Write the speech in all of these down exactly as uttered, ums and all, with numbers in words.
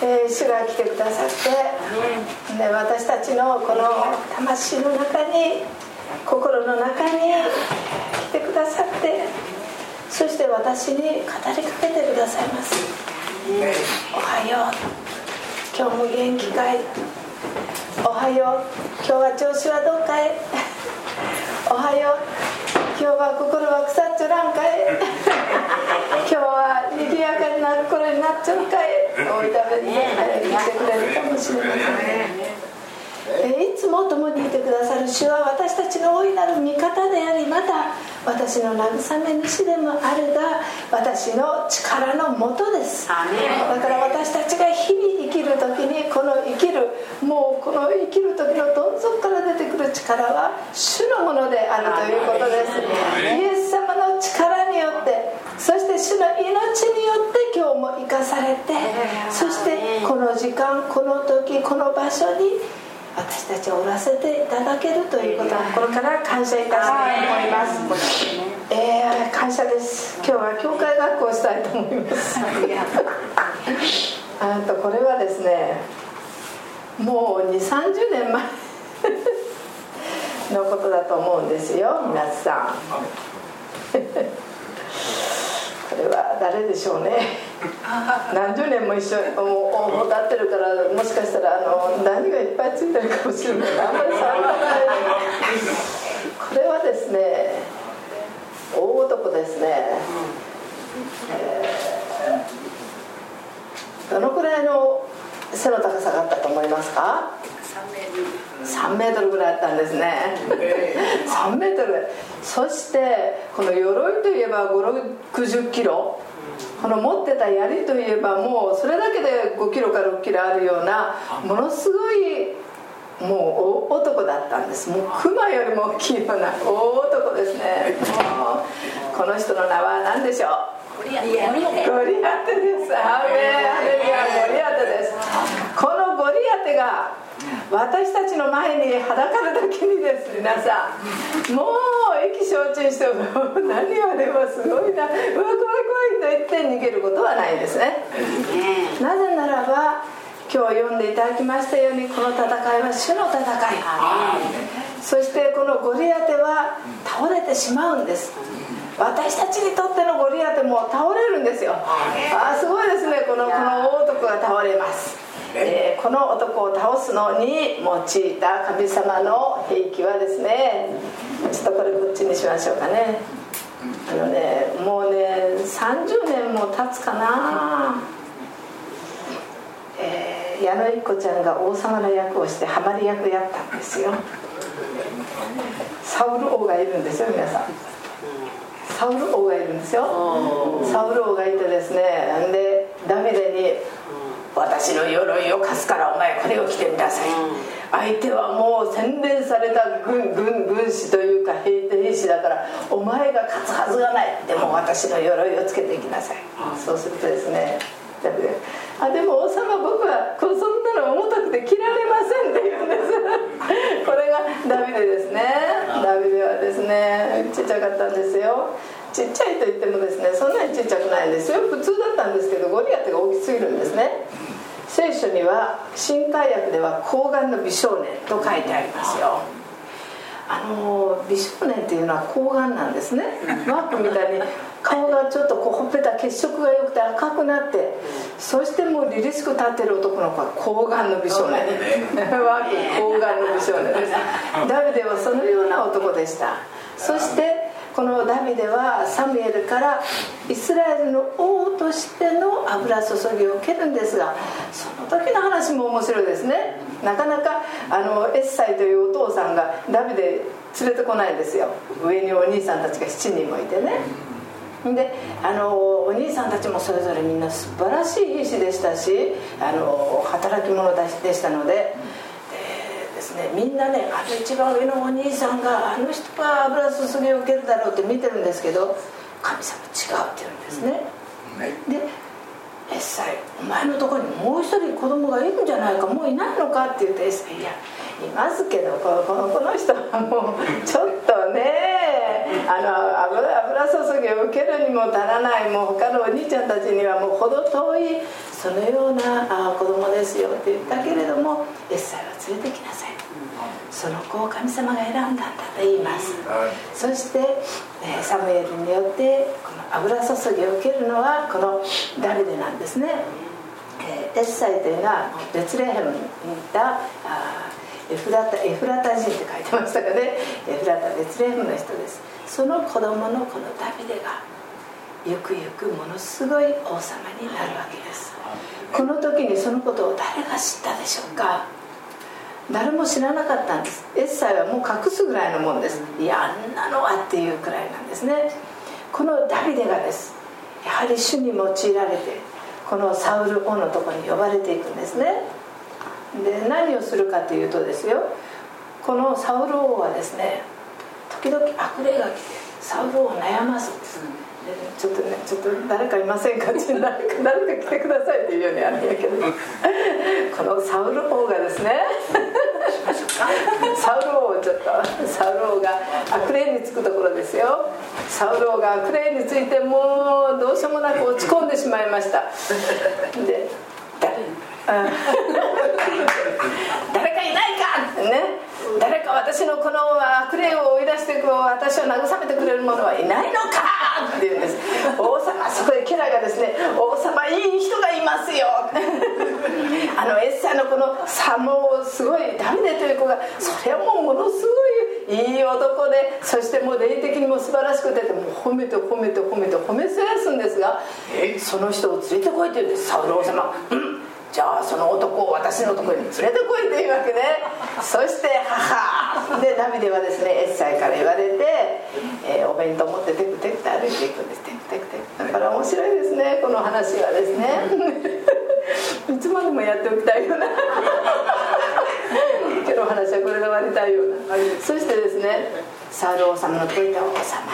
えー、主が来てくださって、ね、私たちのこの魂の中に、心の中に来てくださって、そして私に語りかけてくださいます。おはよう、今日も元気かい。おはよう、今日は調子はどうかい。おはよう、今日は心は腐っちょらんかい。今日は賑やかになる頃になっちゃうかい。おいたべに言ってくれるかもしれません。いつも共にいてくださる主は私たちの大いなる味方であり、また私の慰め主でもあるが、私の力の元です。だから私たちが日々生きる時に、この生きるもうこの生きる時のどん底から出てくる力は主のものであるということです。イエス様の力によって、そして主の命によって今日も生かされて、そしてこの時間、この時、この場所に私たちをおらせていただけるということを心から感謝いたしたいと思います。えー、感謝です。今日は教会学校をしたいと思います。あとこれはですね、もうにじゅう、さんじゅうねんまえのことだと思うんですよ、皆さん。これは誰でしょうね。何十年も一緒に応募立ってるから、もしかしたらあの何がいっぱいついてるかもしれない。あんまり触らない。これはですね、大男ですね、えー、どのくらいの背の高さがあったと思いますか？さんメートルぐらいあったんですね。さんメートル。そしてこの鎧といえばごじゅう、ろくじゅっキロ、この持ってた槍といえばもうそれだけでごキロかろっキロあるような、ものすごいもう大男だったんです。もう熊よりも大きいような大男ですね。もうこの人の名は何でしょう？ゴリアテです。アーメン、ハレルヤ、ゴリアテです。このゴリアテが私たちの前にはだかるだけにです、皆さんもう意気消沈して、何はでもすごいな、うわ怖い怖いと言って逃げることはないですね。なぜならば今日読んでいただきましたように、この戦いは主の戦い。そしてこのゴリアテは倒れてしまうんです。私たちにとってのゴリアテも倒れるんですよ。あ、すごいですね。この、この大男が倒れます。えー、この男を倒すのに用いた神様の兵器はですね、ちょっとこれこっちにしましょうかね。あのね、もうねさんじゅうねんも経つかな、えー、矢野一子ちゃんが王様の役をしてハマり役やったんですよ。サウル王がいるんですよ、皆さん。サウル王がいるんですよ。サウル王がいてですね、でダビデに、私の鎧を貸すからお前これを着てみなさい。相手はもう洗練された 軍, 軍, 軍師というか兵士だから、お前が勝つはずがない。でも私の鎧をつけていきなさい。そうするとですね、ダビデ、あ、でも王様、僕はそんなの重たくて着られませんって言うんです。これがダビデですね。ダビデはですね、ちっちゃかったんですよ。ちっちゃいと言ってもですね、そんなにちっちゃくないんですよ。普通だったんですけど、ゴリアテが大きすぎるんですね。聖書には新海訳では睾丸の美少年と書いてありますよ。あの美少年っていうのは睾丸なんですね。マークみたいに顔がちょっとこうほっぺた血色が良くて赤くなって、そしてもう凛々しく立ってる男の子は睾丸の美少年。マーク睾丸の美少年です。ダビデはそのような男でした。そしてこのダビデはサムエルからイスラエルの王としての油注ぎを受けるんですが、その時の話も面白いですね。なかなかあのエッサイというお父さんがダビデ連れてこないんですよ。上にお兄さんたちがしちにんもいてね。であのお兄さんたちもそれぞれみんな素晴らしい兵士でしたし、あの働き者でしたので、ね、みんなね、あの一番上のお兄さんがあの人が油注ぎを受けるだろうって見てるんですけど、神様違うって言うんですね。でエッサイ、お前のところにもう一人子供がいるんじゃないか、もういないのかって言って、エッサイ、いやいますけど、この、この、この人はもうちょっとね、あの 油, 油注ぎを受けるにも足らない、もう他のお兄ちゃんたちにはもう程遠い、そのような子供ですよって言ったけれども、エッサイは連れてきなさい、その子を神様が選んだんだと言います。そして、えー、サムエルによってこの油注ぎを受けるのはこのダビデなんですね。えー、エッサイというのはベツレヘムにいたあエフラタ、エフラタ人って書いてましたかね。エフラタ、ベツレヘムの人です。その子供のこのダビデがゆくゆくものすごい王様になるわけです。この時にそのことを誰が知ったでしょうか。誰も知らなかったんです。エッサイはもう隠すぐらいのもんです。いや、あんなのはっていうくらいなんですね。このダビデがです、やはり主に用いられてこのサウル王のところに呼ばれていくんですね。で、何をするかというとですよ、このサウル王はですね、時々悪霊が来てサウル王を悩ますんです。でちょっとね、ちょっと誰かいませんかって誰か誰か来てくださいっていうようにあるんやけどこのサウル王がですねサウル王ちょっとサウル王が悪霊につくところですよ。サウル王が悪霊についてもうどうしようもなく落ち込んでしまいました。で誰かいないかってね、誰か私のこの悪霊を追い出してこう私を慰めてくれる者はいないのかって言うんです。王様、そこで家来がですね、王様いい人がいますよあのエッサイのこのサモすごいダビデという子が、それはもうものすごいいい男で、そしてもう霊的にも素晴らしくて、もう褒めて褒めて褒めて褒めせやすんですが、その人を連れてこいって言うんです。サウル王様、うん、じゃあその男を私のところに連れてこいというわけで、そして母でダビデはですね、エッサイから言われて、えー、お弁当持ってテクテクと歩いていくんです。テクテクテク。だから面白いですね、この話はですねいつまでもやっておきたいような今日の話はこれで終わりたいような。そしてですね、サウル王様のところに王様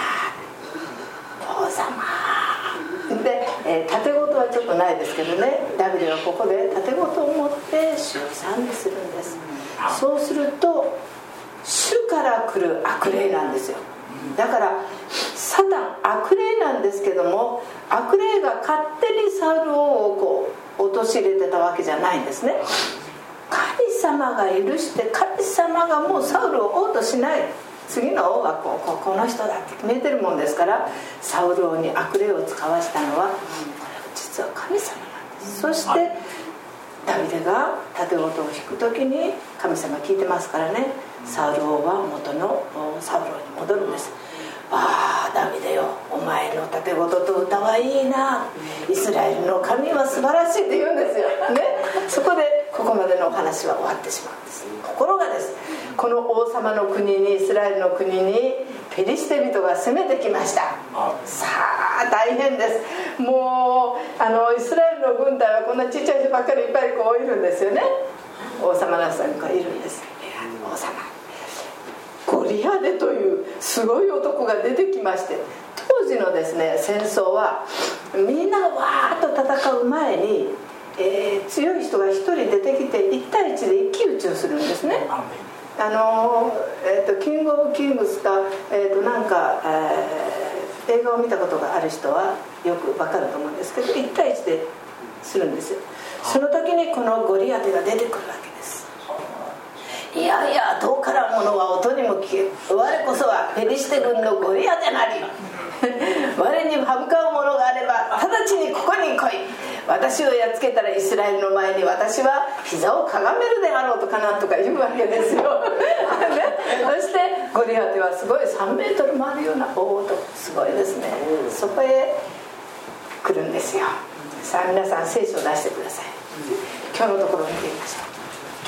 王様で、えー、盾事はちょっとないですけどね、ダビデはここで盾事を持って主を賛美するんです。そうすると主から来る悪霊なんですよ。だからサタン悪霊なんですけども、悪霊が勝手にサウル王をこう陥れてたわけじゃないんですね。神様が許して、神様がもうサウルを王としない、次の王はこうこうこの人だって決めてるもんですから、サウル王に悪霊を使わしたのは実は神様なんです。そしてダビデが盾事を引く時に神様聞いてますからね、サウル王は元のサウル王に戻るんです。ああダビデよ、お前の盾事と歌はいいな、イスラエルの神は素晴らしいって言うんですよ、ね、そこでここまでのお話は終わってしまうんです。ところがです、この王様の国に、イスラエルの国にペリシテ人が攻めてきました。さあ大変です。もうあのイスラエルの軍隊はこんなちっちゃい人ばっかりいっぱいこういるんですよね。王様の下にこういるんです。王様、ゴリアデというすごい男が出てきまして、当時のですね戦争はみんながわーっと戦う前に、えー、強い人が一人出てきていち対いちで一騎打ちをするんですね。あのえー、とキング・オブ・キングスか、えー、となんか、えー、映画を見たことがある人はよく分かると思うんですけど、いち対いちでするんですよ。その時にこのゴリアテが出てくるわけです。いやいや遠から者は音にも聞け、我こそはペリシテ軍のゴリアテなり我に歯向かうものがあれば直ちにここに来い、私をやっつけたらイスラエルの前に私は膝をかがめるであろうとかなんとか言うわけですよ、ね、そしてゴリアテはすごいさんメートルもあるような大男、すごいですね。そこへ来るんですよ。さあ皆さん聖書を出してください。今日のところを見てみましょう。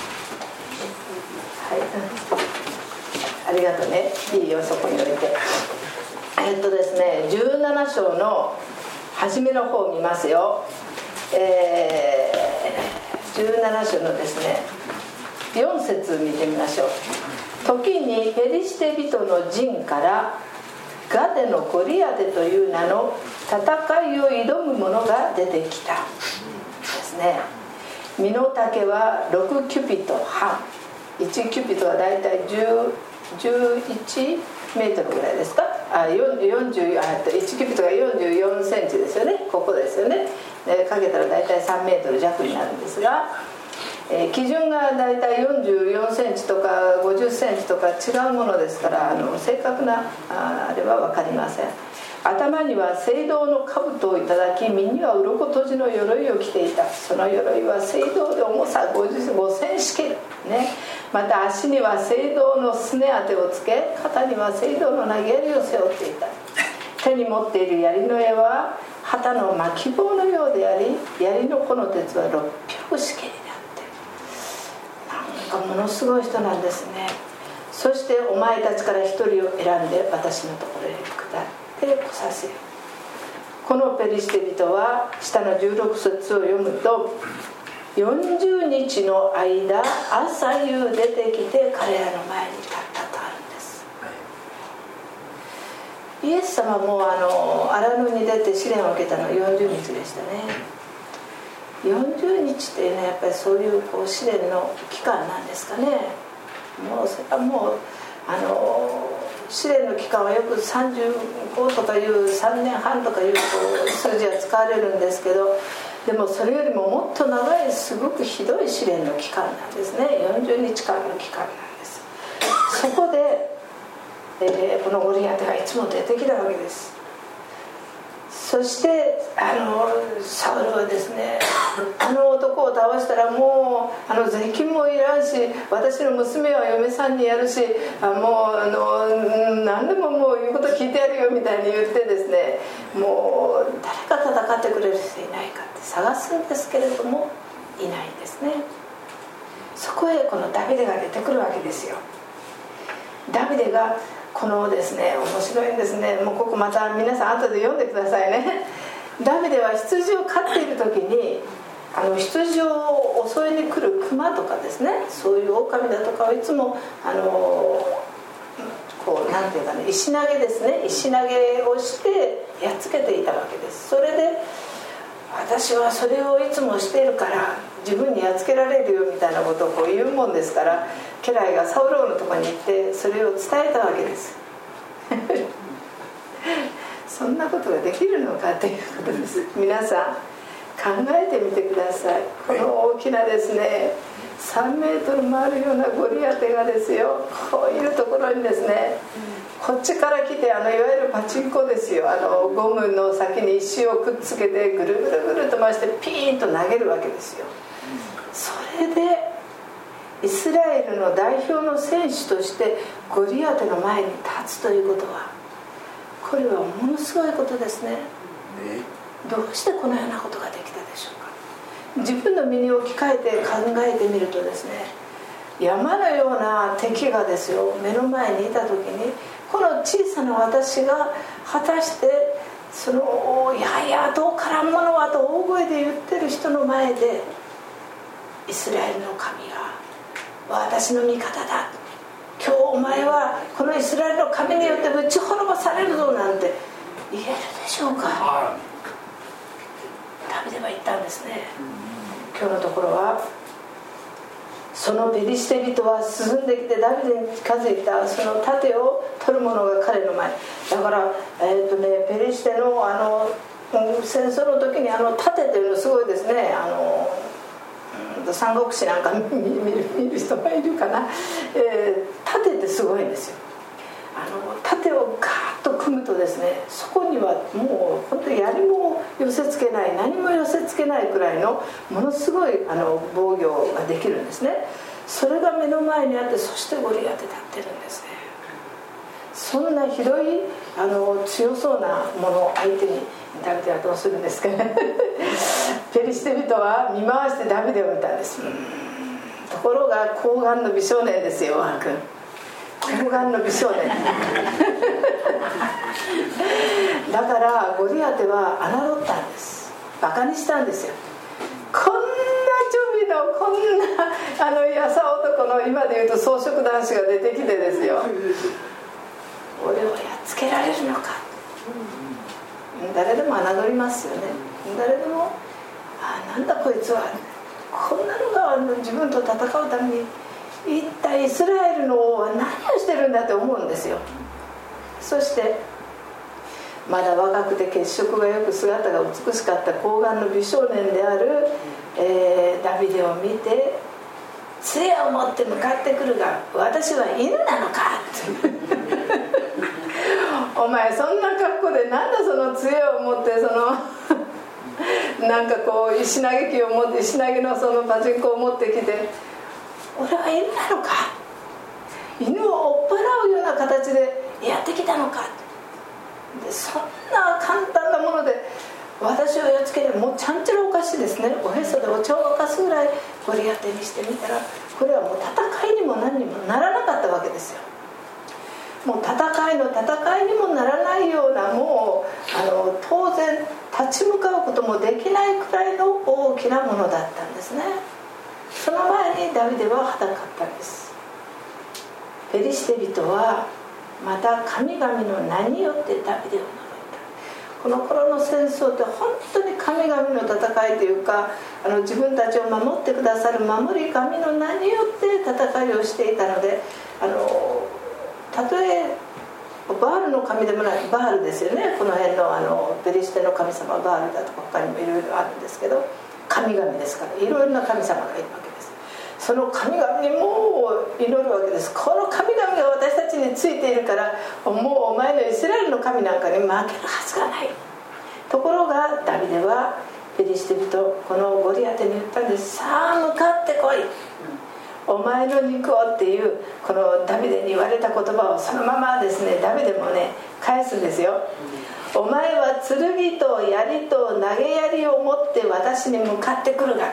はい、ありがとうね。いいよ、そこに置いて。えっとですね、じゅうなな章の初めの方を見ますよ。えー、じゅうなな章のですねよん節見てみましょう。時にペリシテ人の陣からガテのゴリアテという名の戦いを挑む者が出てきたですね。身の丈はろくキュピットはん、いちキュピットはだいたいじゅう、じゅういちメートルぐらいですか。あ、よんじゅう、あ、いちキュピットがよんじゅうよんセンチですよね。ここですよね。でかけたらだいたいさんメートル弱になるんですが、 えー、基準がだいたいよんじゅうよんセンチとかごじゅっセンチとか違うものですから、あの正確な あ, あれは分かりません。頭には青銅の兜をいただき、身には鱗綴じの鎧を着ていた。その鎧は青銅で重さごせんシケル、ね、また足には青銅のすね当てをつけ、肩には青銅の投げ槍を背負っていた。手に持っている槍の柄は旗の巻き棒のようであり、槍のこの鉄はろっぴゃくシケルであって、なんかものすごい人なんですね。そしてお前たちから一人を選んで私のところへ下って来させよ。このペリシテ人は下のじゅうろく節を読むと、よんじゅうにちの間朝夕出てきて彼らの前に立ったとあるんです。イエス様もあの荒野に出て試練を受けたのはよんじゅうにちでしたね。よんじゅうにちっていうのはやっぱりそういうこう試練の期間なんですかね。もうそれはもうあの試練の期間はよくさんじゅうごとかいうさんねんはんとかいう、こう数字は使われるんですけど、でもそれよりももっと長いすごくひどい試練の期間なんですね。よんじゅうにちかんの期間なんです。そこで、えー、このゴリアテがいつも出てきたわけです。そしてあのサウルはですね、あの男を倒したらもうあの税金もいらんし、私の娘は嫁さんにやるし、あもうあの何でももう言うこと聞いてやるよみたいに言ってですね、もう誰か戦ってくれる人いないかって探すんですけれどもいないんですね。そこへこのダビデが出てくるわけですよ。ダビデがこのですね、面白いんですね。もうここまた皆さん後で読んでくださいね。ダビデは羊を飼っている時に、あの羊を襲いに来る熊とかですね、そういう狼だとかをいつもあのこうなんていうかね、石投げですね、石投げをしてやっつけていたわけです。それで私はそれをいつもしているから自分にやっつけられるよみたいなことをこう言うもんですから、家来がサウロのところに行ってそれを伝えたわけですそんなことができるのかということです。皆さん考えてみてください。この大きなですねさんメートルもあるようなゴリアテがですよ、こういうところにですね、こっちから来てあのいわゆるパチンコですよ、あのゴムの先に石をくっつけてぐるぐるぐると回してピーンと投げるわけですよ。それでイスラエルの代表の選手としてゴリアテの前に立つということは、これはものすごいことですね。どうしてこのようなことができたでしょうか。自分の身に置き換えて考えてみるとですね、山のような敵がですよ目の前にいた時に、この小さな私が果たしてその「いやいやどうからんものは」と大声で言ってる人の前で、イスラエルの神が私の味方だ、今日お前はこのイスラエルの神によってぶち滅ぼされるぞなんて言えるでしょうか。ダビデは言ったんですね。今日のところは、そのペリシテ人は進んできてダビデに近づいた。その盾を取る者が彼の前だから、えーとね、ペリシテのあの戦争の時にあの盾というのすごいですね。あの三国志なんか 見, 見, る見る人がいるかな、えー、盾ってすごいんですよ。あの盾をガーッと組むとですね、そこにはもう本当に槍も寄せ付けない、何も寄せ付けないくらいのものすごいあの防御ができるんですね。それが目の前にあって、そしてゴリアテ立ってるんですね。そんなひどいあの強そうなものを相手にダビデはどうするんですかねペリシテ人は見回してダビデを見たんです。ところが睾丸の美少年ですよ、ワン君。睾丸の美少年だからゴリアテは侮ったんです。バカにしたんですよ。こんなチョビのこんなあのやさ男の、今でいうと草食男子が出てきてですよ、俺をやっつけられるのか。誰でも侮りますよね。誰でもあなんだこいつは、こんなのが自分と戦うために一体イスラエルの王は何をしてるんだって思うんですよ。そしてまだ若くて血色がよく姿が美しかった睾丸の美少年である、えー、ダビデを見て、杖を持って向かってくるが私は犬なのかお前そんな格好でなんだその杖を持ってそのなんかこう石投げ機を持って石投げのそのパチンコを持ってきて、俺は犬なのか、犬を追っ払うような形でやってきたのか。でそんな簡単なもので私をやっつけて、もうちゃんちゃらおかしいですね。おへそでお茶を沸かすぐらいゴリアテにしてみたら、これはもう戦いにも何にもならなかったわけですよ。もう戦いの戦いにもならないような、もうあの当然立ち向かうこともできないくらいの大きなものだったんですね。その前にダビデははだかったんです。ペリシテ人はまた神々の名によってダビデを呪いた。この頃の戦争って本当に神々の戦いというか、あの自分たちを守ってくださる守り神の名によって戦いをしていたので、あのたとえバールの神でもない、バールですよね、この辺 の, あのペリシテの神様バールだとか他にもいろいろあるんですけど、神々ですからいろいろな神様がいるわけです。その神々にも祈るわけです。この神々が私たちについているから、もうお前のイスラエルの神なんかに負けるはずがない。ところがダビデはペリシテ人、このゴリアテに言ったんです。さあ向かってこい、お前の肉をっていうこのダビデに言われた言葉をそのままですね、ダビデもね返すんですよ。お前は剣と槍と投げ槍を持って私に向かってくるが、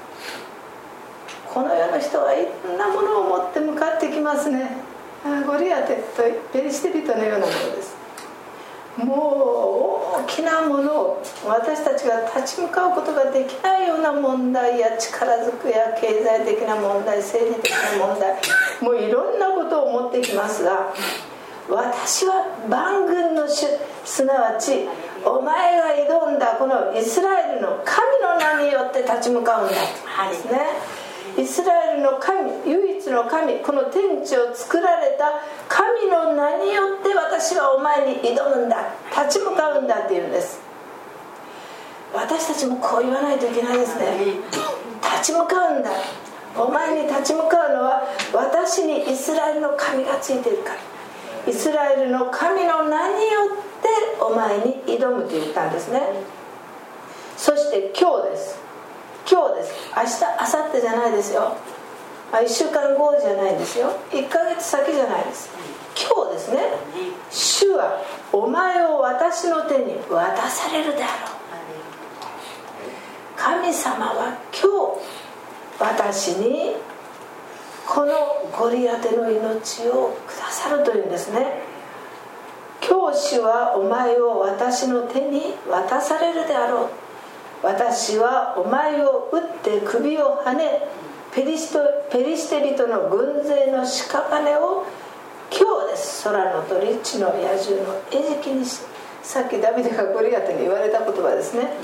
この世の人はいろんなものを持って向かってきますね。ゴリアテとペリシテ人のようなものです。もう大きなものを、私たちが立ち向かうことができないような問題や力ずくや経済的な問題、政治的な問題、もういろんなことを持ってきますが、私は万軍の主、すなわちお前が挑んだこのイスラエルの神の名によって立ち向かうんだとですね。イスラエルの神、唯一の神、この天地を作られた神の名によって私はお前に挑むんだ、立ち向かうんだっていうんです。私たちもこう言わないといけないですね。立ち向かうんだ、お前に立ち向かうのは私にイスラエルの神がついているから、イスラエルの神の名によってお前に挑むと言ったんですね。そして今日です、今日です。明日、明後日じゃないですよ。いっしゅうかんごじゃないんですよ。いっかげつ先じゃないです。今日ですね。主はお前を私の手に渡されるであろう。神様は今日私にこのゴリアテの命をくださるというんですね。今日主はお前を私の手に渡されるであろう。私はお前を撃って首をはね、ペリシト、ペリシテ人の軍勢の屍を今日です、空の鳥、地の野獣の餌食にし、さっきダビデがゴリアテに言われた言葉ですね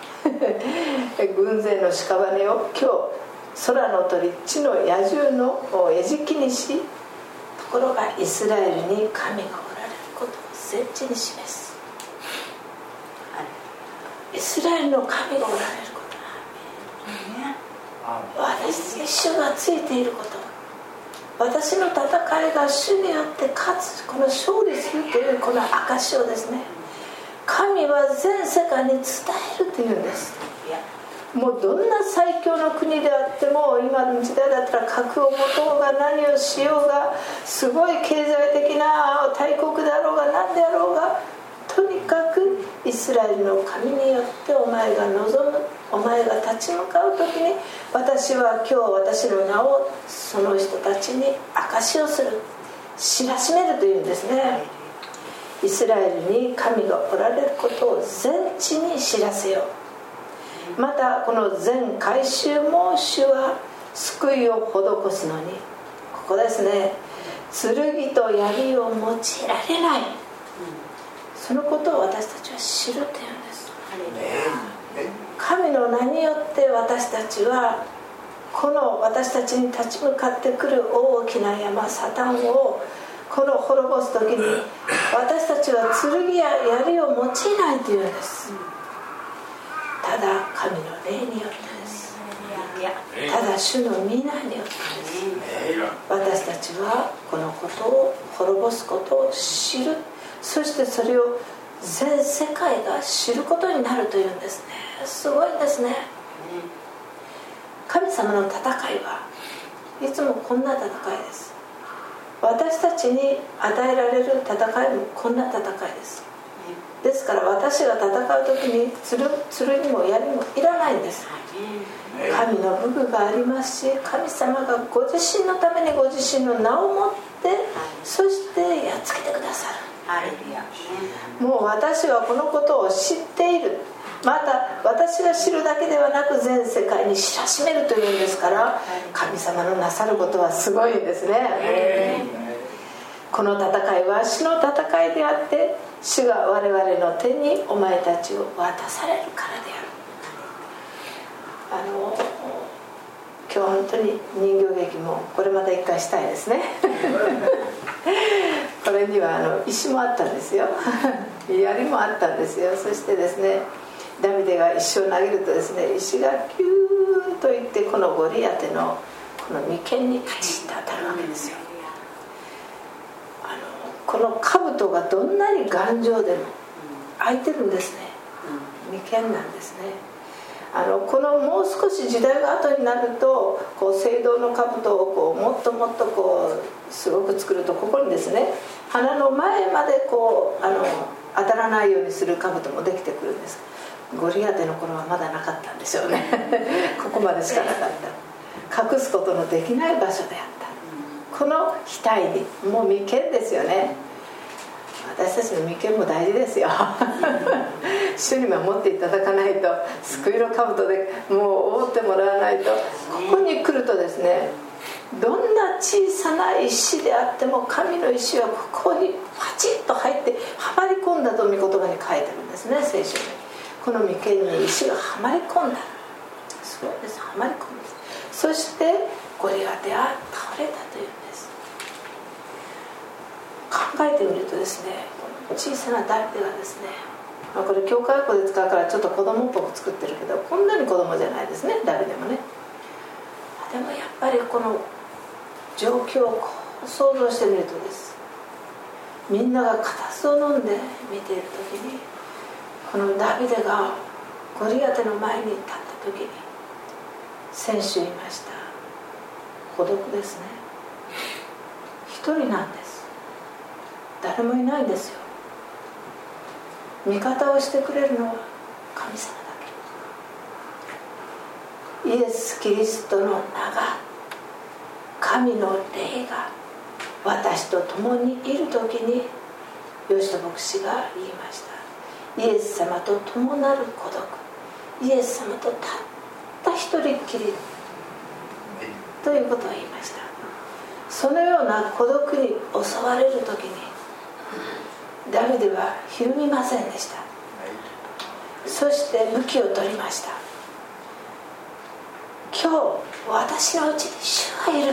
軍勢の屍を今日空の鳥、地の野獣の餌食にし、ところがイスラエルに神がおられることを全地に示す。イスラエルの神がおられることは、私に主がついていること、私の戦いが主によって勝つ、この勝利するというこの証をですね、神は全世界に伝えるというんです。もうどんな最強の国であっても、今の時代だったら核を持とうが何をしようが、すごい経済的な大国であろうが何であろうが、とにかくイスラエルの神によってお前が望む、お前が立ち向かう時に、私は今日私の名をその人たちに証しをする、知らしめるというんですね。イスラエルに神がおられることを全地に知らせよう。またこの全改宗も主は救いを施すのに、ここですね、剣と槍を用いられない、そのことを私たちは知るというんです。神の名によって私たちはこの私たちに立ち向かってくる大きな山サタンをこの滅ぼす時に私たちは剣や槍を用いないというんです。ただ神の霊によってです。ただ主の御名によってです。私たちはこのことを滅ぼすことを知る、そしてそれを全世界が知ることになるというんですね。すごいんですね。神様の戦いはいつもこんな戦いです。私たちに与えられる戦いもこんな戦いです。ですから私が戦う時に剣も槍もいらないんです。神の武具がありますし、神様がご自身のためにご自身の名を持ってそしてやっつけてくださる。もう私はこのことを知っている、また私が知るだけではなく全世界に知らしめるというんですから、神様のなさることはすごいんですね。この戦いは主の戦いであって、主が我々の手にお前たちを渡されるからである。あの今日本当に人形劇もこれまた一回したいですねこれにはあの石もあったんですよ槍もあったんですよ。そしてですね、ダビデが石を投げるとですね、石がキューンといってこのゴリアテのこの眉間にカチッと当たるわけですよ。あのこの兜がどんなに頑丈でも開いてるんですね。眉間なんですね。あのこのもう少し時代が後になると、こう青銅の兜をこうもっともっとこうすごく作ると、ここにですね、鼻の前までこうあの当たらないようにする兜もできてくるんです。ゴリアテの頃はまだなかったんでしょうねここまでしかなかった。隠すことのできない場所であった。この額にもう眉間ですよね。私たちの眉間も大事ですよ主に守っていただかないと、救いの兜でもう覆ってもらわないと。ここに来るとですね、どんな小さな石であっても神の石はここにパチッと入ってはまり込んだと御言葉に書いてるんですね、聖書に。この眉間に石がはまり込んだ。すごいです。はまり込んだ。そしてゴリアテは倒れたというんです。考えてみるとですね、小さなダビデがですね、まあ、これ教会学で使うからちょっと子供っぽく作ってるけど、こんなに子供じゃないですね、ダビデもね。でもやっぱりこの状況をこう想像してみるとです、みんなが固唾を飲んで見ている時に、このダビデがゴリアテの前に立った時に先週言いました、孤独ですね。一人なんです。誰もいないんですよ。味方をしてくれるのは神様だけ。イエス・キリストの名が、神の霊が私と共にいる時に、吉田牧師が言いました。イエス様と共なる孤独、イエス様とたった一人っきりということを言いました。そのような孤独に襲われる時にダビデはひるみませんでした。そして武器を取りました。今日私のうちに主がいる。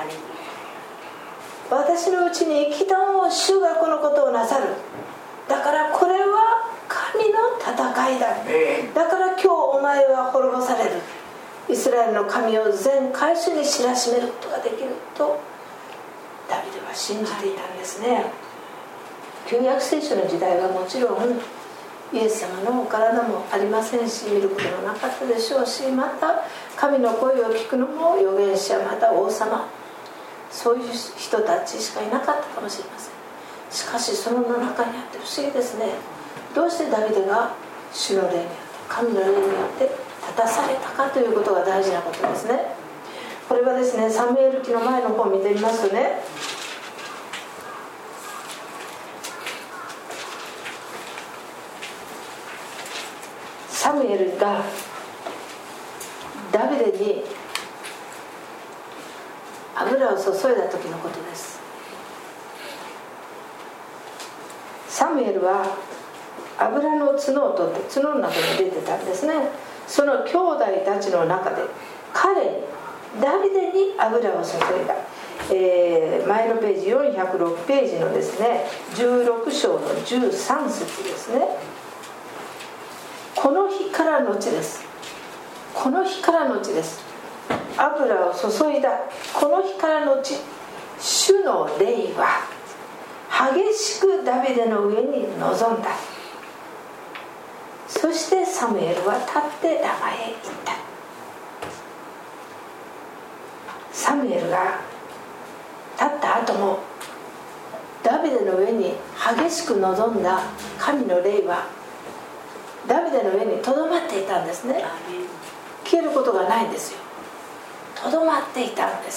私のうちに生きたも主がこのことをなさる。だからこれは神の戦いだ。だから今日お前は滅ぼされる。イスラエルの神を全会衆に知らしめることができるとダビデは信じていたんですね。旧約聖書の時代はもちろんイエス様のお体もありませんし、見ることもなかったでしょうし、また神の声を聞くのも預言者、また王様、そういう人たちしかいなかったかもしれません。しかしその中にあって不思議ですね。どうしてダビデが主の霊によって、神の霊によって立たされたかということが大事なことですね。これはですね、サムエル記の前の方を見てみますとね、サムエルがダビデに油を注いだ時のことです。サムエルは油の角を取って角の中に出てたんですね。その兄弟たちの中で彼にダビデに油を注いだ。えー、前のページよんひゃくろくページのですねじゅうろく章のじゅうさん節ですね。この日からのちです。この日からのちです。油を注いだこの日からのち、主の霊は激しくダビデの上に臨んだ。そしてサムエルは立ってラマへ行った。サムエルが立った後もダビデの上に激しく臨んだ神の霊はダビデの上にとどまっていたんですね。消えることがないんですよ。とどまっていたんです。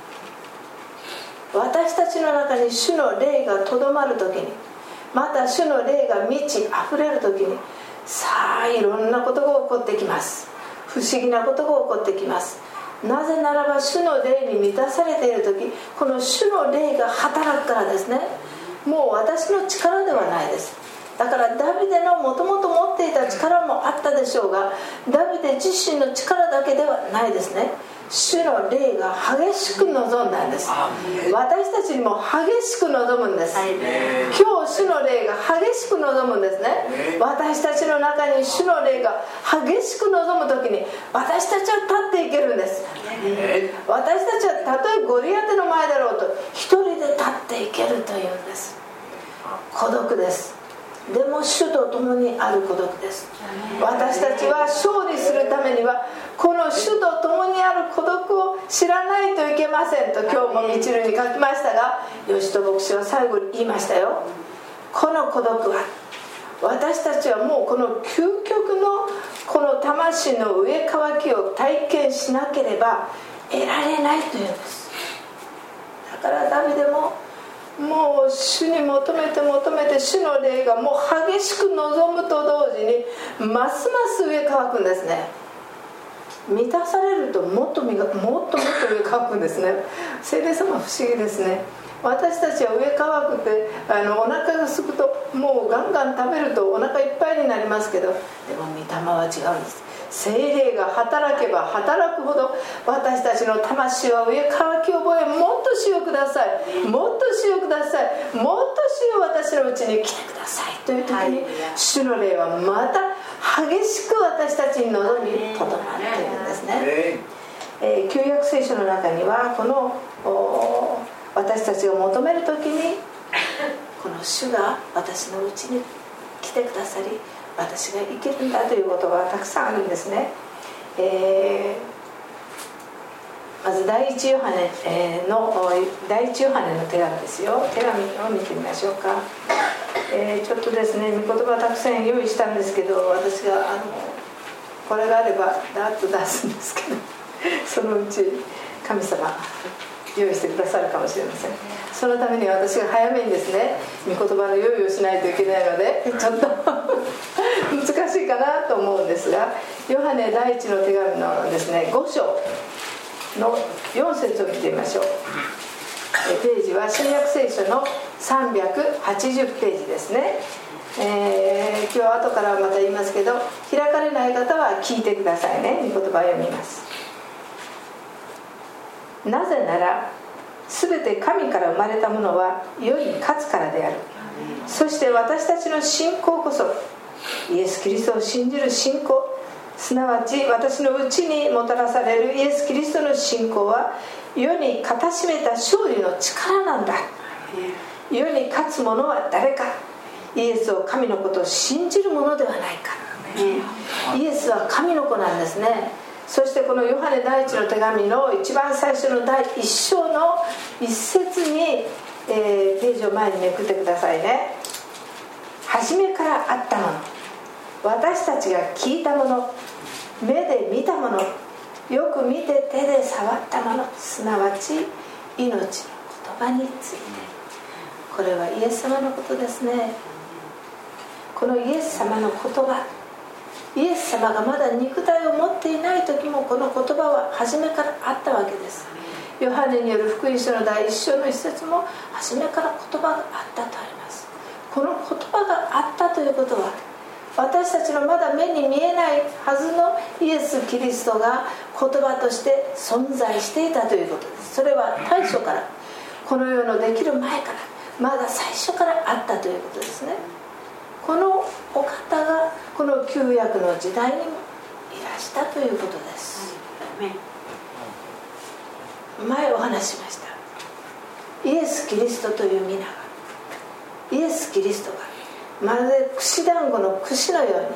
私たちの中に主の霊がとどまるときに、また主の霊が満ち溢れるときに、さあいろんなことが起こってきます。不思議なことが起こってきます。なぜならば主の霊に満たされているとき、この主の霊が働くからですね。もう私の力ではないです。だからダビデのもともと持っていた力もあったでしょうが、ダビデ自身の力だけではないですね。主の霊が激しく望んだんです。私たちにも激しく望むんです。今日主の霊が激しく望むんですね。私たちの中に主の霊が激しく望むときに、私たちは立っていけるんです。私たちはたとえゴリアテの前だろうと一人で立っていけるというんです。孤独です。でも主と共にある孤独です。私たちは勝利するためにはこの主と共にある孤独を知らないといけませんと、今日もみちるに書きましたが、吉戸牧師は最後に言いましたよ。この孤独は私たちはもうこの究極のこの魂の植え替きを体験しなければ得られないというんです。だからダビデももう主に求めて求めて、主の霊がもう激しく望むと同時にますます植え替くんですね。満たされるともっともっともっと植え替くんですね。聖霊様不思議ですね。私たちは植え替くてあのお腹が空くともうガンガン食べるとお腹いっぱいになりますけど、でも御霊は違うんです。聖霊が働けば働くほど私たちの魂は植え替きを覚え、もっと主をください、もっと主をください、もっと主を私のうちに来てくださいという時に、主の霊はまた激しく私たちに望みとどまっているんですね。えー、旧約聖書の中にはこの私たちが求める時にこの主が私のうちに来てくださり、私が生きるんだということがたくさんあるんですね。えー、まず第一ヨハネの第一ヨハネの手紙ですよ。手紙を見てみましょうか。えー、ちょっとですね、御言葉たくさん用意したんですけど、私があのこれがあればダーッと出すんですけどそのうち神様用意してくださるかもしれません。そのために私が早めにですね、御言葉の用意をしないといけないのでちょっと難しいかなと思うんですが、ヨハネ第一の手紙のですねご章のよん節を見てみましょう。ページは新約聖書のさんびゃくはちじゅうページですね。えー、今日は後からまた言いますけど、開かれない方は聞いてくださいね。御言葉を読みます。なぜならすべて神から生まれたものは世に勝つからである。そして私たちの信仰こそ、イエス・キリストを信じる信仰、すなわち私のうちにもたらされるイエス・キリストの信仰は世に勝たしめた勝利の力なんだ。世に勝つ者は誰か、イエスを神のことを信じる者ではないか。イエスは神の子なんですね。そしてこのヨハネ第一の手紙の一番最初の第一章の一節に、えー、ページを前にめくってくださいね。初めからあったもの、私たちが聞いたもの、目で見たもの、よく見て手で触ったもの、すなわち命の言葉について。これはイエス様のことですね。このイエス様の言葉、イエス様がまだ肉体を持っていない時もこの言葉は初めからあったわけです。ヨハネによる福音書の第一章の一節も初めから言葉があったとあります。この言葉があったということは、 私たちのまだ目に見えないはずのイエス・キリストが言葉として存在していたということです。それは最初から、この世のできる前から、まだ最初からあったということですね。このお方がこの旧約の時代にもいらしたということです。前お話ししました。イエス・キリストという皆が、イエス・キリストがまるで串団子の串のように、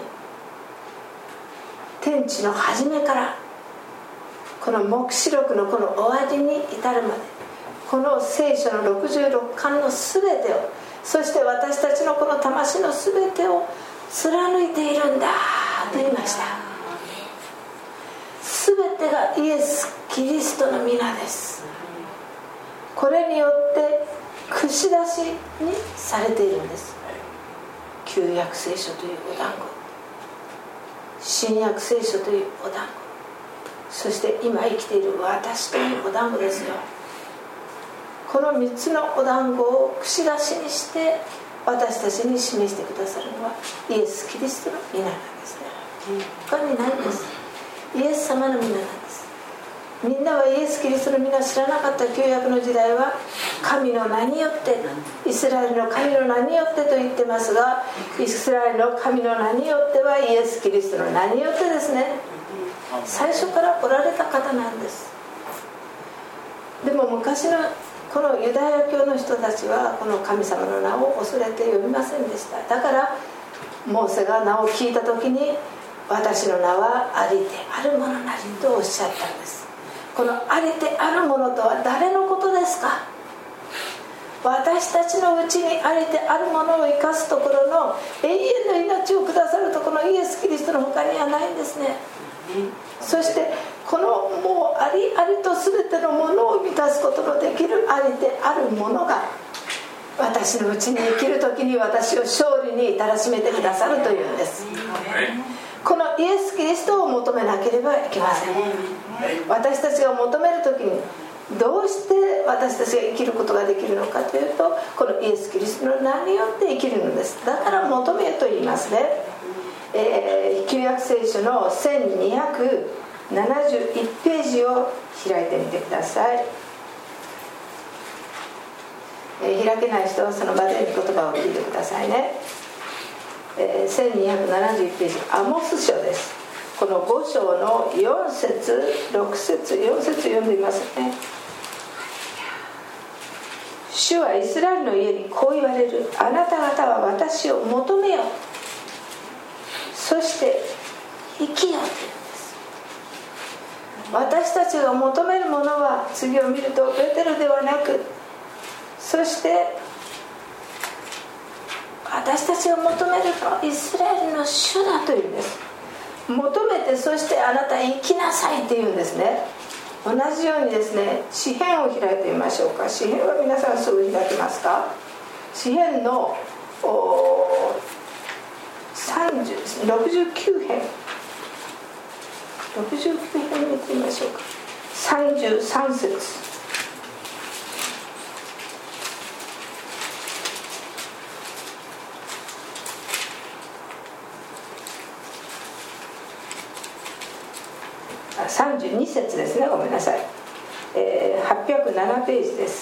天地の初めからこの黙示録のこの終わりに至るまで、この聖書のろくじゅうろっかんの全てを、そして私たちのこの魂の全てを貫いているんだと言いました。全てがイエス・キリストの皆です。これによって串出しにされているんです。旧約聖書というお団子、新約聖書というお団子、そして今生きている私というお団子ですよ。このみっつのお団子を串出しにして私たちに示してくださるのはイエス・キリストの皆なんですね。他にないんです。イエス様の皆なんです。みんなはイエス・キリストの皆知らなかった。旧約の時代は神の名によって、イスラエルの神の名によってと言ってますが、イスラエルの神の名によってはイエス・キリストの名によってですね、最初からおられた方なんです。でも昔のこのユダヤ教の人たちはこの神様の名を恐れて呼びませんでした。だからモーセが名を聞いた時に、私の名はありてあるものなりとおっしゃったんです。このありてあるものとは誰のことですか。私たちのうちにありてあるものを生かすところの永遠の命をくださるところのイエス・キリストの他にはないんですね。そしてこのもうありありと全てのものを満たすことのできるありてあるものが、私のうちに生きる時に私を勝利に至らしめてくださるというんです。このイエス・キリストを求めなければいけません。私たちが求める時にどうして私たちが生きることができるのかというと、このイエス・キリストの名によって生きるのです。だから求めと言いますね。えー、旧約聖書のせんにひゃくななじゅういちページを開いてみてください。えー、開けない人はその場で言葉を聞いてくださいね。えー、せんにひゃくななじゅういちページ、アモス書です。このご章のよん節ろく節よん節読んでみますね。主はイスラエルの家にこう言われる。あなた方は私を求めよ、そして生きよというんです。私たちが求めるものは、次を見るとベテルではなく、そして私たちが求めるのはイスラエルの主だというんです。求めて、そしてあなた生きなさいっていうんですね。同じようにですね、詩編を開いてみましょうか。詩編は皆さんすぐ開けますか。詩編のさんじゅうろくじゅうきゅう編ろくじゅうきゅう編見てみましょうか。さんじゅうさん節、さんじゅうに節ですね、ごめんなさい。えー、はっぴゃくななページです。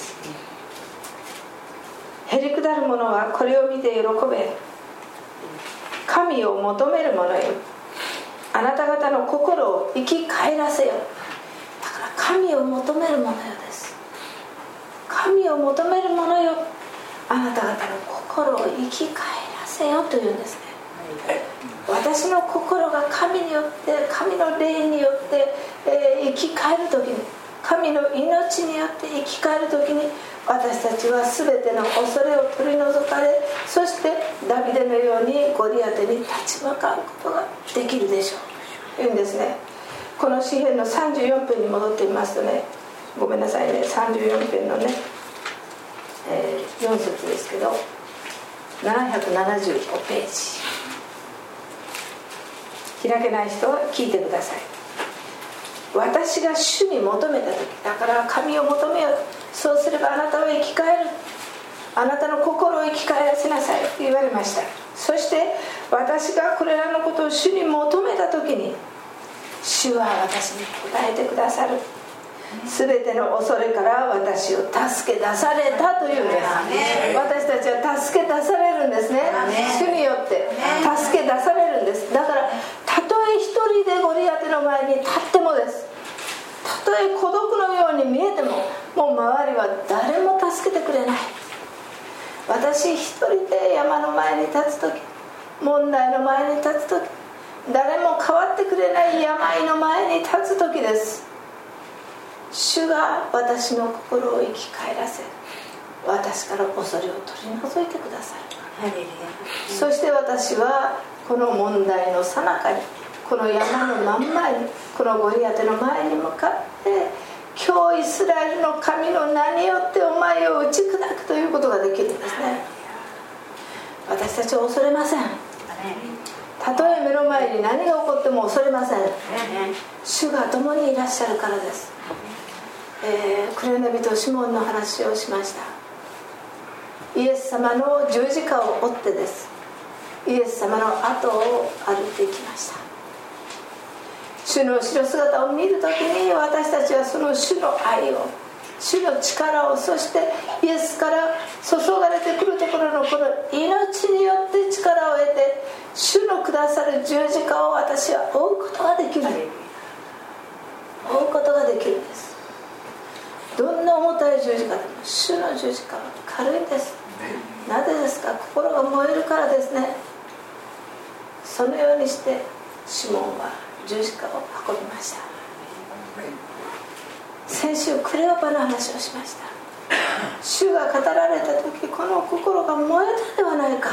へりくだる者はこれを見て喜べ。神を求める者よ、あなた方の心を生き返らせよ。だから神を求める者よです。神を求める者よ、あなた方の心を生き返らせよというんですね。私の心が神によって、神の霊によって、えー、生き返る時に、神の命によって生き返る時に、私たちは全ての恐れを取り除かれ、そしてダビデのようにゴリアテに立ち向かうことができるでしょうというんですね。この詩編のさんじゅうよん編に戻ってみますとね、ごめんなさいね、さんじゅうよん編のね、えー、よん節ですけど、ななひゃくななじゅうごページ、開けない人は聞いてください。私が主に求めた時、だから神を求めよう、そうすればあなたは生き返る、あなたの心を生き返らせなさいと言われました。そして私がこれらのことを主に求めた時に、主は私に答えてくださる。すべての恐れから私を助け出されたというんです。私たちは助け出されるんですね。主によって助け出されるんです。だからたとえ一人でゴリアテの前に立ってもです、たとえ孤独のように見えても、もう周りは誰も助けてくれない。私一人で山の前に立つ時、問題の前に立つ時、誰も変わってくれない病の前に立つ時です。主が私の心を生き返らせ、私から恐れを取り除いてくださる。そして私はこの問題の最中に、この山の真ん前に、このゴリアテの前に向かって、今日イスラエルの神の名によってお前を打ち砕くということができるんですね。私たちは恐れません。たとえ目の前に何が起こっても恐れません。主が共にいらっしゃるからです。えー、クレネ人シモンの話をしました。イエス様の十字架を追ってです、イエス様の後を歩いていきました。主の後ろ姿を見るときに、私たちはその主の愛を、主の力を、そしてイエスから注がれてくるところのこの命によって力を得て、主のくださる十字架を私は追うことができる、追うことができるんです。どんな重たい十字架でも主の十字架は軽いんです。なぜですか？心が燃えるからですね。そのようにしてシモンは十字架を運びました。先週クレオパの話をしました。主が語られた時、この心が燃えたではないか。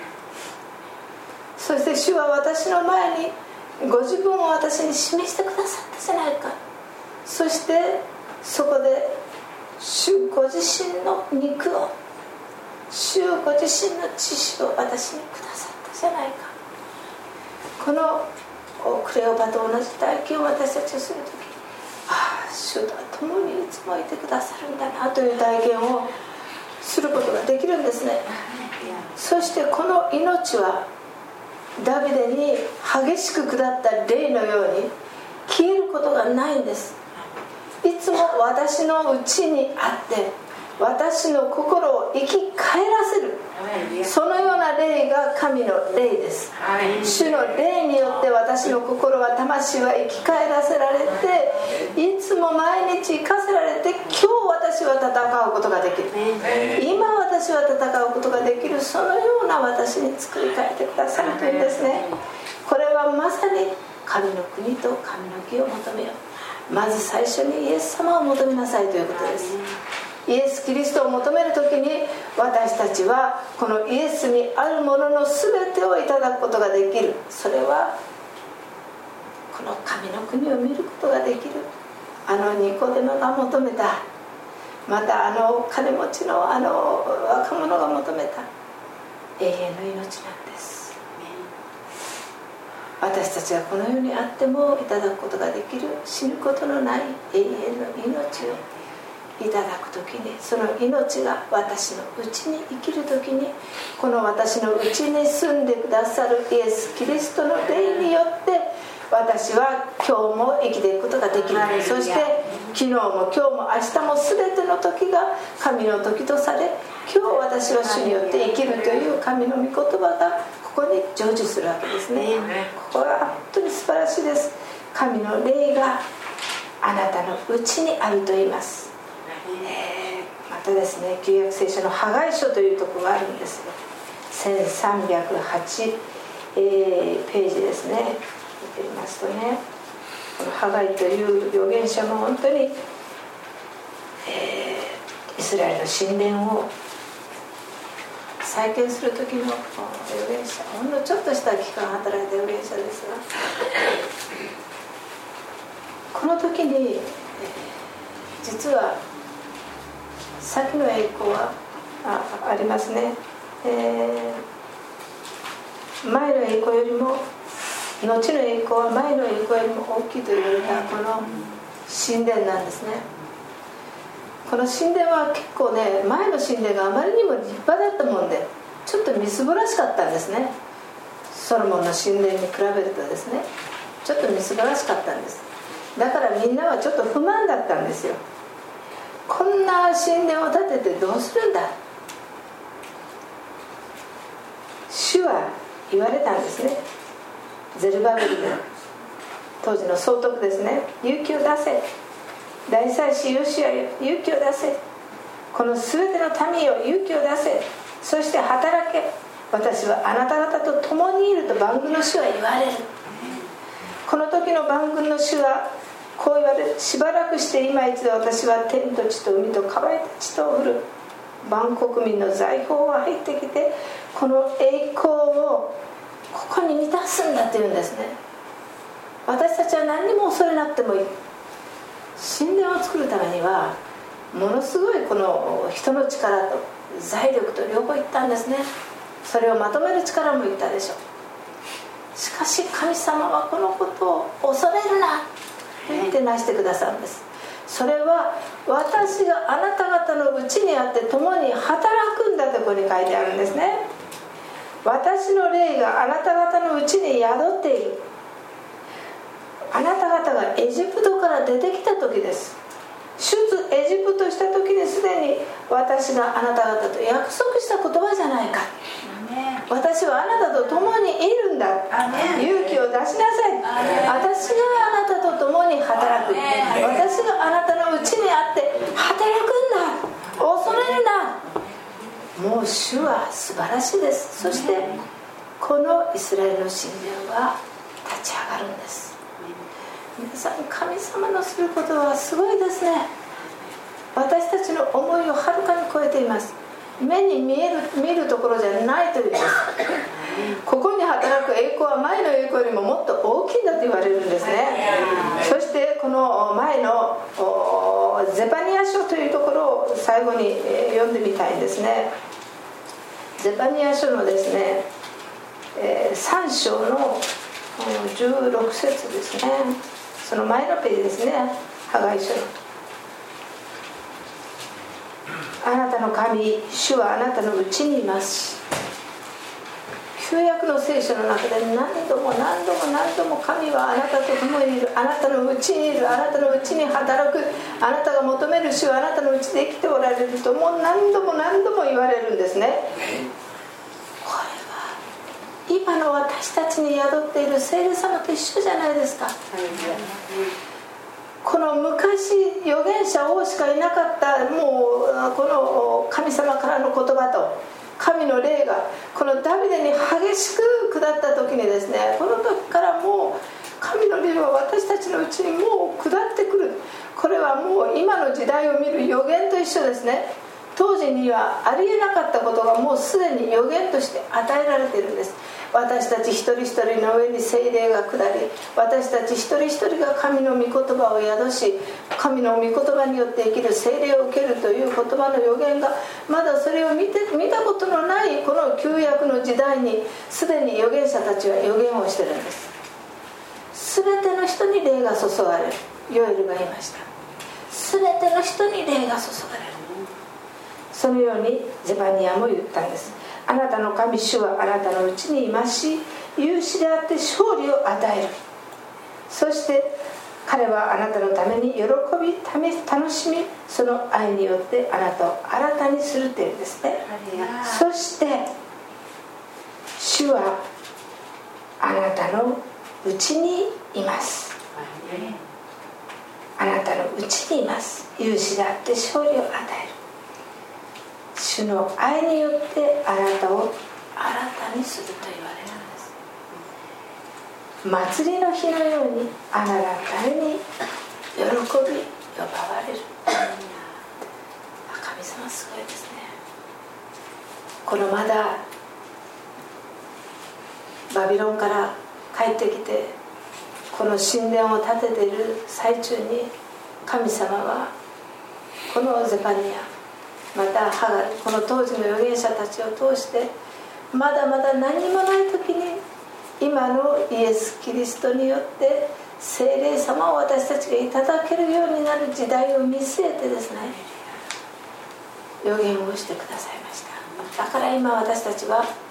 そして主は私の前にご自分を私に示してくださったじゃないか。そしてそこで主ご自身の肉を、主ご自身の知識を私にくださったじゃないか。このクレオパと同じ体験を私たちがするとき、ああ主とは共にいつもいてくださるんだなという体験をすることができるんですね。そしてこの命はダビデに激しく下った霊のように消えることがないんです。いつも私のうちにあって、私の心を生き返らせる、そのような霊が神の霊です。主の霊によって私の心は、魂は生き返らせられて、いつも毎日生かせられて、今日私は戦うことができる、今私は戦うことができる、そのような私に作り変えてくださるというんですね。これはまさに神の国と神の義を求めよう。まず最初にイエス様を求めなさいということです。イエス・キリストを求めるときに、私たちはこのイエスにあるものの全てをいただくことができる。それはこの神の国を見ることができる。あのニコデモが求めた、またあの金持ちのあの若者が求めた永遠の命なんです。私たちはこの世にあってもいただくことができる、死ぬことのない永遠の命をいただくときに、その命が私のうちに生きるときに、この私のうちに住んでくださるイエス・キリストの霊によって私は今日も生きていくことができる。そして昨日も今日も明日も全ての時が神の時とされ、今日私は主によって生きるという神の御言葉がここに成就するわけですね。ここは本当に素晴らしいです。神の霊があなたのうちにあると言います。えー、またですね、旧約聖書のハガイ書というところがあるんですよ。せんさんびゃくはち、えー、ページですね。見てみますとね、このハガイという預言者も本当に、えー、イスラエルの神殿を再建する時の預言者、ほんのちょっとした期間働いた預言者ですが、この時に、えー、実は先の栄光は あ, ありますね、えー、前の栄光よりも後の栄光は前の栄光よりも大きいと言われたこの神殿なんですね。この神殿は結構ね、前の神殿があまりにも立派だったもんでちょっとみすぼらしかったんですね。 ソロモンの神殿に比べるとですね、ちょっとみすぼらしかったんです。だからみんなはちょっと不満だったんですよ。こんな神殿を建ててどうするんだ。主は言われたんですね。ゼルバベルで当時の総督ですね、勇気を出せ、大祭司ヨシュアよ勇気を出せ、この全ての民よ勇気を出せ、そして働け、私はあなた方と共にいると万軍の主は言われる。この時の万軍の主はこう言われる。しばらくして今一度私は天と地と海と乾いた地とを降る。万国民の財宝が入ってきて、この栄光をここに満たすんだというんですね。私たちは何にも恐れなくてもいい。神殿を作るためにはものすごいこの人の力と財力と両方いったんですね。それをまとめる力もいったでしょう。しかし神様はこのことを恐れるなと言ってなしてくださるんです。それは私があなた方のうちにあって共に働くんだとここに書いてあるんですね。私の霊があなた方のうちに宿っている。あなた方がエジプトから出てきた時です。出エジプトした時にすでに私があなた方と約束した言葉じゃないか。私はあなたと共にいるんだ。勇気を出しなさい。私があなたと共に働く。私があなたのうちにあって働くんだ。恐れるな。もう主は素晴らしいです。そしてこのイスラエルの神殿は立ち上がるんです。皆さん、神様のすることはすごいですね。私たちの思いをはるかに超えています。目に見える見るところじゃないというんです。ここに働く栄光は前の栄光よりももっと大きいんだと言われるんですね。そしてこの前のゼパニヤ書というところを最後に読んでみたいんですね。ゼパニヤ書のですねさん章のじゅうろく節ですね。その前のページですね。ハガイ書のあなたの神主はあなたのうちにいますし、旧約の聖書の中で何度も何度も何度も神はあなたと共にいる、あなたのうちにいる、あなたのうちに働く、あなたが求める主はあなたのうちで生きておられるともう何度も何度も言われるんですね。これは今の私たちに宿っている聖霊様と一緒じゃないですか。この昔預言者王しかいなかったもうこの神様からの言葉と神の霊がこのダビデに激しく下った時にですね、この時からもう神の霊は私たちのうちにもう下ってくる。これはもう今の時代を見る預言と一緒ですね。当時にはありえなかったことがもうすでに預言として与えられているんです。私たち一人一人の上に聖霊が下り、私たち一人一人が神の御言葉を宿し、神の御言葉によって生きる聖霊を受けるという言葉の預言がまだそれを見て見たことのないこの旧約の時代にすでに預言者たちは預言をしているんです。すべての人に霊が注がれる。ヨエルが言いました。すべての人に霊が注がれる。そのようにゼバニヤも言ったんです。あなたの神主はあなたのうちにいますし、勇士であって勝利を与える。そして彼はあなたのために喜び楽しみ、その愛によってあなたを新たにするというんですね。そして主はあなたのうちにいます。あなたのうちにいます。勇士であって勝利を与える。主の愛によってあなたを新たにすると言われるんです。祭りの日のようにあなたに喜び呼ばれる。神様すごいですね。このまだバビロンから帰ってきてこの神殿を建てている最中に神様はこのゼパニヤまたハガル、この当時の預言者たちを通してまだまだ何もない時に今のイエス・キリストによって聖霊様を私たちがいただけるようになる時代を見据えてですね、預言をしてくださいました。だから今私たちは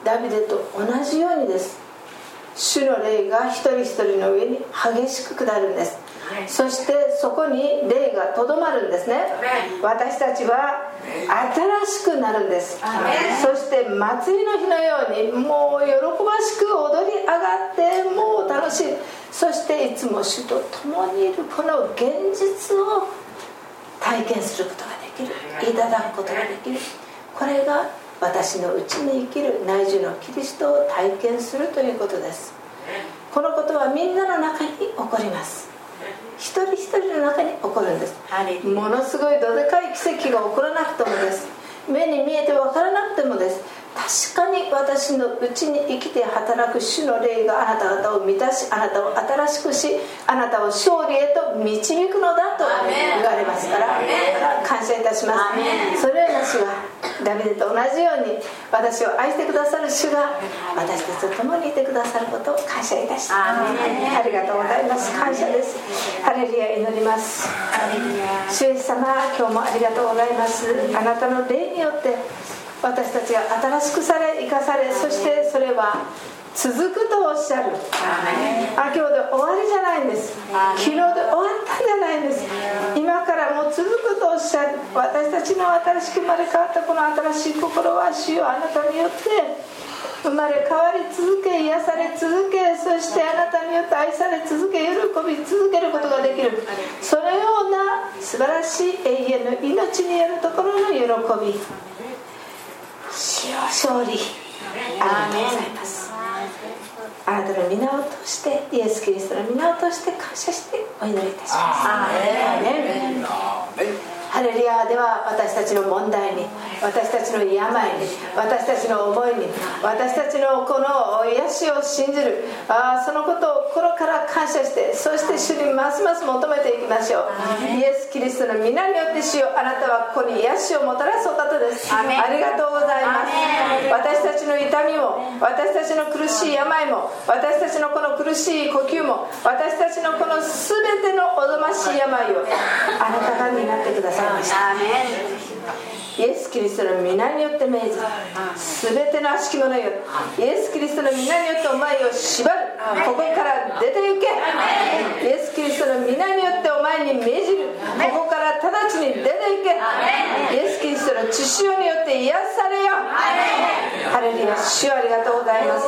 ダビデと同じようにです。主の霊が一人一人の上に激しく下るんです。そしてそこに霊がとどまるんですね。私たちは新しくなるんです。そして祭りの日のようにもう喜ばしく踊り上がってもう楽しい、そしていつも主と共にいるこの現実を体験することができる、いただくことができる。これが私のうちに生きる内住のキリストを体験するということです。このことはみんなの中に起こります。一人一人の中に起こるんです。ものすごいどでかい奇跡が起こらなくてもです。目に見えて分からなくてもです。確かに私のうちに生きて働く主の霊があなた方を満たし、あなたを新しくし、あなたを勝利へと導くのだと言われますから、感謝いたします。それらの主がダビデと同じように私を愛してくださる主が私たちと共にいてくださることを感謝いたします。ありがとうございます。感謝です。ハレルヤ、祈ります。主イエス様、今日もありがとうございます。あなたの霊によって私たちが新しくされ、生かされ、そしてそれは続くとおっしゃる。あ、今日で終わりじゃないんです。昨日で終わったんじゃないんです。今からもう続くとおっしゃる。私たちの新しく生まれ変わったこの新しい心は主よ、あなたによって生まれ変わり続け、癒され続け、そしてあなたによって愛され続け、喜び続けることができる。そのような素晴らしい永遠の命によるところの喜び、勝利、ありがとうございます。あなたの皆を通して、イエス・キリストの皆を通して感謝してお祈りいたします。アーメン。ハレルヤ。では私たちの問題に、私たちの病に、私たちの思いに、私たちのこの癒しを信じる、あそのことを心から感謝して、そして主にますます求めていきましょう。イエス・キリストの皆によって主よ、あなたはここに癒しをもたらすお方です。ありがとうございます。私たちの痛みも、私たちの苦しい病も、私たちのこの苦しい呼吸も、私たちのこの全てのおぞましい病をあなたが担ってください。イエス・キリストの皆によって命ずる、すべての悪しき者よ、イエス・キリストの皆によってお前を縛る、ここから出て行け。イエス・キリストの皆によってお前に命じる、ここから直ちに出て行け。イエス・キリストの血潮によって癒されよ。ハレルヤ。主よ、ありがとうございます。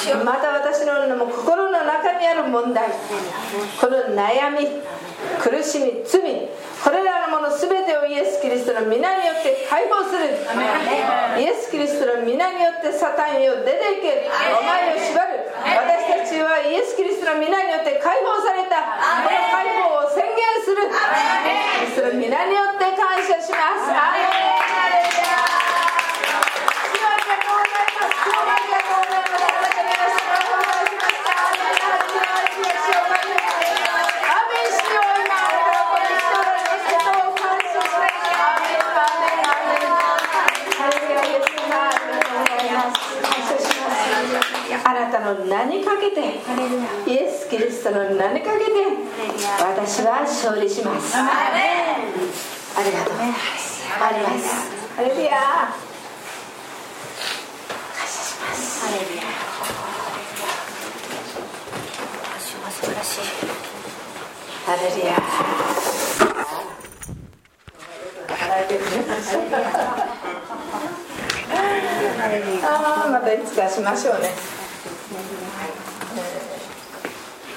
また私の心の中にある問題、この悩み、苦しみ、罪、これらのものすべてをイエス・キリストの皆によって解放する。イエス・キリストの皆によってサタンよ出ていけ、お前を縛る。私たちはイエス・キリストの皆によって解放された。この解放を宣言する。イエス・キリストの皆によって感謝します。アーメン。ハレルヤ。主よ、ありがとうございます。主よ、ありがとうございます。あなたによろしくお願いしました。アーメン。ハレルヤ。主よ、主よ、アーメン。アーメン。主よ、今あなたがここに来ておられますことを感謝します。アーメン。アーメン。アーメン。ハレルヤ。イエス様、ありがとうございます。感謝します。あなたの名にかけて、イエス・キリストの名にかけて私は勝利します。アーメン。ありがとうございます。あります。ハレルヤ。感謝します。ハレルヤ。主は素晴らしい。ハレルヤ。ああ、またいつかしましょうね。